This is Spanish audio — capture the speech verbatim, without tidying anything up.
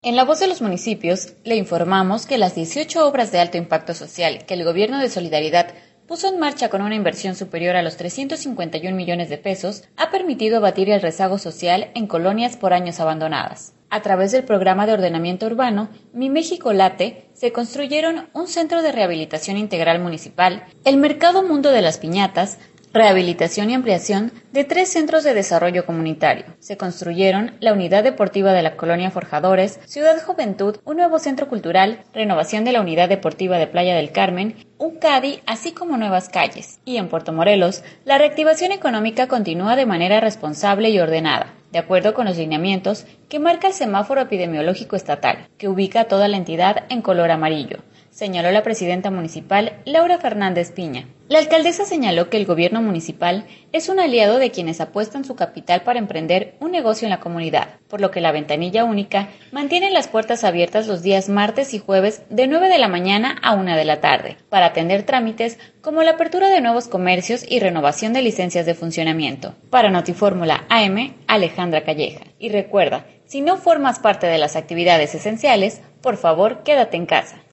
En La Voz de los Municipios, le informamos que las dieciocho obras de alto impacto social que el Gobierno de Solidaridad puso en marcha con una inversión superior a los trescientos cincuenta y un millones de pesos ha permitido abatir el rezago social en colonias por años abandonadas. A través del programa de ordenamiento urbano Mi México Late, se construyeron un centro de rehabilitación integral municipal, el Mercado Mundo de las Piñatas, rehabilitación y ampliación de tres centros de desarrollo comunitario. Se construyeron la Unidad Deportiva de la Colonia Forjadores, Ciudad Juventud, un nuevo centro cultural, renovación de la Unidad Deportiva de Playa del Carmen, un CADI, así como nuevas calles. Y en Puerto Morelos, la reactivación económica continúa de manera responsable y ordenada, de acuerdo con los lineamientos que marca el semáforo epidemiológico estatal, que ubica a toda la entidad en color amarillo, señaló la presidenta municipal Laura Fernández Piña. La alcaldesa señaló que el gobierno municipal es un aliado de quienes apuestan su capital para emprender un negocio en la comunidad, por lo que la ventanilla única mantiene las puertas abiertas los días martes y jueves de nueve de la mañana a una de la tarde, para atender trámites como la apertura de nuevos comercios y renovación de licencias de funcionamiento. Para Notifórmula A M, Alejandra Calleja. Y recuerda, si no formas parte de las actividades esenciales, por favor, quédate en casa.